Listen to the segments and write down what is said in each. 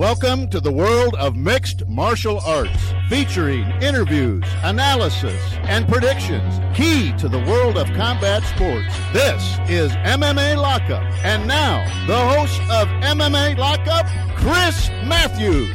Welcome to the world of mixed martial arts, featuring interviews, analysis, and predictions, key to the world of combat sports. This is MMA Lockup. And now, the host of MMA Lockup, Chris Matthews.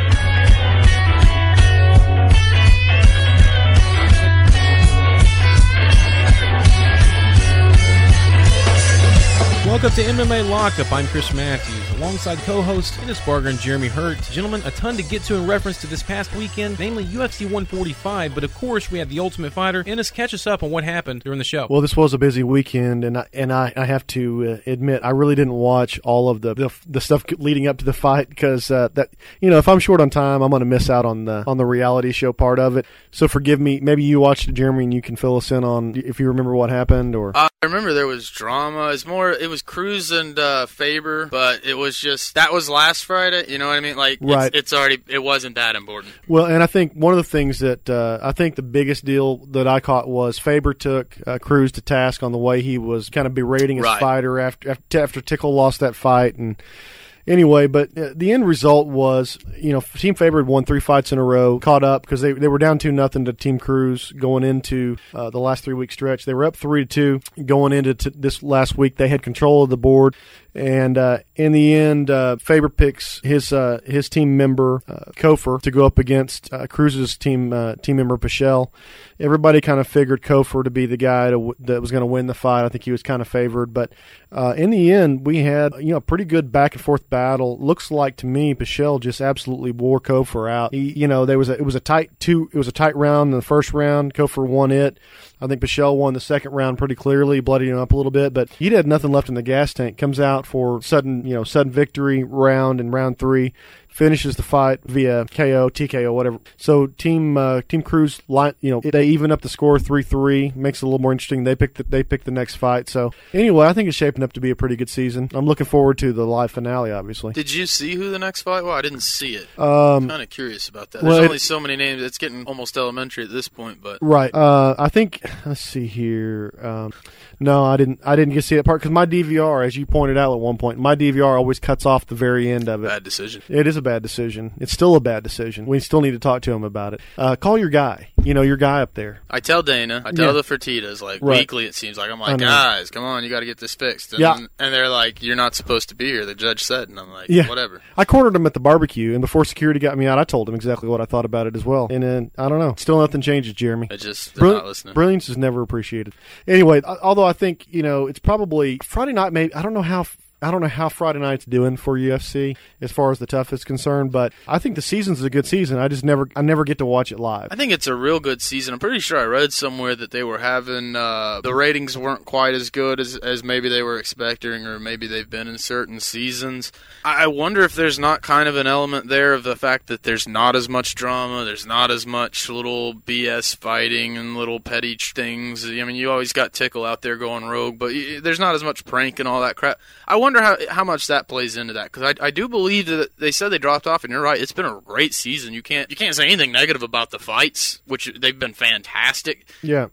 Welcome to MMA Lockup. I'm Chris Matthews, alongside co-host Ennis Barger and Jeremy Hurt. Gentlemen, a ton to get to in reference to this past weekend, namely UFC 145, but of course we had The Ultimate Fighter. Ennis, catch us up on what happened during the show. Well, this was a busy weekend, and I have to admit I really didn't watch all of the stuff leading up to the fight because if I'm short on time, I'm going to miss out on the reality show part of it. So forgive me. Maybe you watched it, Jeremy, and you can fill us in on if you remember what happened. Or I remember there was drama. It was Cruz and Faber, but it was just that was last Friday. You know what I mean? Like, right. It wasn't that important. Well, and I think one of the things that I think the biggest deal that I caught was Faber took Cruz to task on the way he was kind of berating his fighter after Tickle lost that fight. And anyway, but the end result was, Team Faber had won 3 fights in a row, caught up because they were down 2-0 to Team Cruz going into the last 3-week stretch. They were up 3-2 going into this last week. They had control of the board. And in the end, Faber picks his team member Kofor to go up against Cruz's team member Pichel. Everybody kind of figured Kofor to be the guy that was going to win the fight. I think he was kind of favored, but in the end, we had a pretty good back and forth battle. Looks like to me Pichel just absolutely wore Kofor out. It was a tight round in the first round. Kofor won it. I think Pichel won the second round pretty clearly, bloodied him up a little bit, but he had nothing left in the gas tank. Comes out for sudden victory round in round 3. Finishes the fight via KO, TKO, whatever. So Team Cruz, they even up the score 3-3, makes it a little more interesting. They pick the next fight. So anyway, I think it's shaping up to be a pretty good season. I'm looking forward to the live finale, obviously. Did you see who the next fight? Well, I didn't see it. I'm kind of curious about that. There's only so many names. It's getting almost elementary at this point, but right. I think let's see here. No, I didn't get to see that part because my DVR, as you pointed out at one point, my DVR always cuts off the very end of it. Bad decision. It is a bad decision. It's still a bad decision. We still need to talk to him about it. Call your guy. Your guy up there. I tell Dana. I tell the Fertittas, weekly it seems like. I'm like, guys, come on, you got to get this fixed. And they're like, you're not supposed to be here. The judge said. And I'm like, whatever. I cornered him at the barbecue, and before security got me out, I told him exactly what I thought about it as well. And then, I don't know. Still nothing changes, Jeremy. They're not listening. Brilliance is never appreciated. Anyway, although I think, it's probably Friday night, maybe. I don't know how Friday night's doing for UFC as far as the tough is concerned, but I think the season's a good season. I never get to watch it live. I think it's a real good season. I'm pretty sure I read somewhere that they were having the ratings weren't quite as good as maybe they were expecting, or maybe they've been in certain seasons. I wonder if there's not kind of an element there of the fact that there's not as much drama, there's not as much little BS fighting and little petty things. I mean, you always got Tickle out there going rogue, but there's not as much prank and all that crap. I wonder how much that plays into that, because I do believe that they said they dropped off, and you're right, it's been a great season. You can't say anything negative about the fights, which they've been fantastic. Yeah.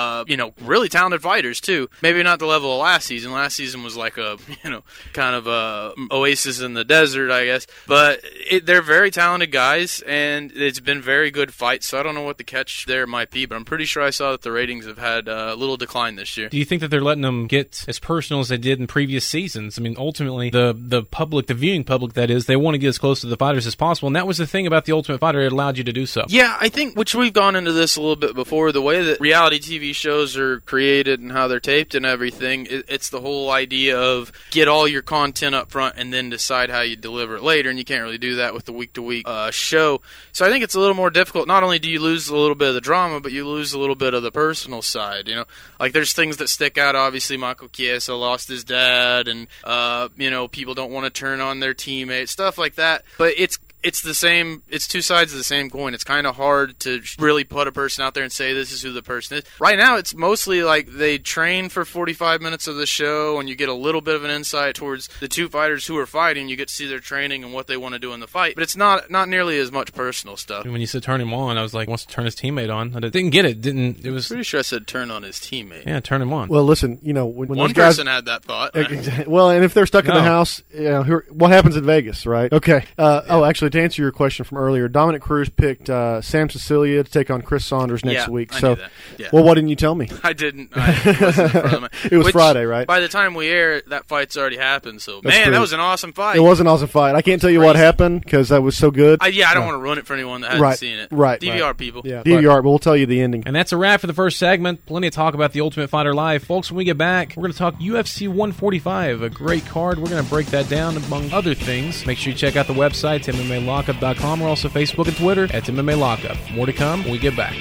Really talented fighters too. Maybe not the level of last season. Last season was like a kind of a oasis in the desert, I guess. But they're very talented guys, and it's been very good fights. So I don't know what the catch there might be, but I'm pretty sure I saw that the ratings have had a little decline this year. Do you think that they're letting them get as personal as they did in previous seasons? I mean, ultimately, the public, the viewing public, that is, they want to get as close to the fighters as possible, and that was the thing about The Ultimate Fighter. It allowed you to do so. Yeah, I think, which we've gone into this a little bit before, the way that reality TV shows are created and how they're taped and everything, it's the whole idea of get all your content up front and then decide how you deliver it later, and you can't really do that with the week-to-week show. So I think it's a little more difficult. Not only do you lose a little bit of the drama, but you lose a little bit of the personal side. Like there's things that stick out. Obviously, Michael Chiesa lost his dad, and people don't want to turn on their teammates, stuff like that. But it's it's the same. It's two sides of the same coin. It's kind of hard to really put a person out there and say this is who the person is. Right now, it's mostly like they train for 45 minutes of the show, and you get a little bit of an insight towards the two fighters who are fighting. You get to see their training and what they want to do in the fight, but it's not nearly as much personal stuff. When you said turn him on, I was like, wants to turn his teammate on. I didn't get it. It was pretty sure I said turn on his teammate. Yeah, turn him on. Well, listen, when one those guys, person had that thought. Well, and if they're stuck in the house, what happens in Vegas, right? Okay. Oh, actually, to answer your question from earlier, Dominic Cruz picked Sam Cecilia to take on Chris Saunders next week. I knew that. Yeah. Well, why didn't you tell me? I didn't. It wasn't in front of me. It was Friday, right? By the time we air, that fight's already happened. So, That's man, true. That was an awesome fight. It was an awesome fight. I can't tell you what happened because that was so good. I don't want to ruin it for anyone that hasn't seen it. Right. DVR people. Yeah, DVR, but we'll tell you the ending. And that's a wrap for the first segment. Plenty of talk about the Ultimate Fighter Live. Folks, when we get back, we're going to talk UFC 145, a great card. We're going to break that down among other things. Make sure you check out the website, MMALockup.com. We're also Facebook and Twitter at MMA Lockup. More to come when we get back.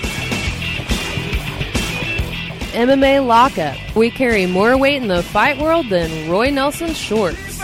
MMA Lockup. We carry more weight in the fight world than Roy Nelson's shorts.